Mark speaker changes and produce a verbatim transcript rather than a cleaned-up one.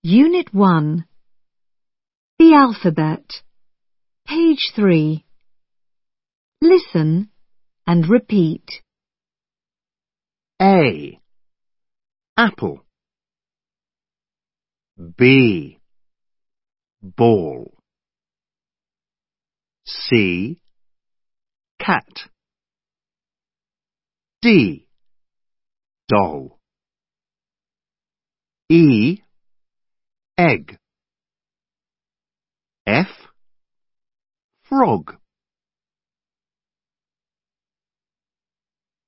Speaker 1: Unit one. The alphabet. Page three. Listen and repeat.
Speaker 2: A. Apple. B. Ball. C. Cat. D. Doll. E. Egg. F. Frog.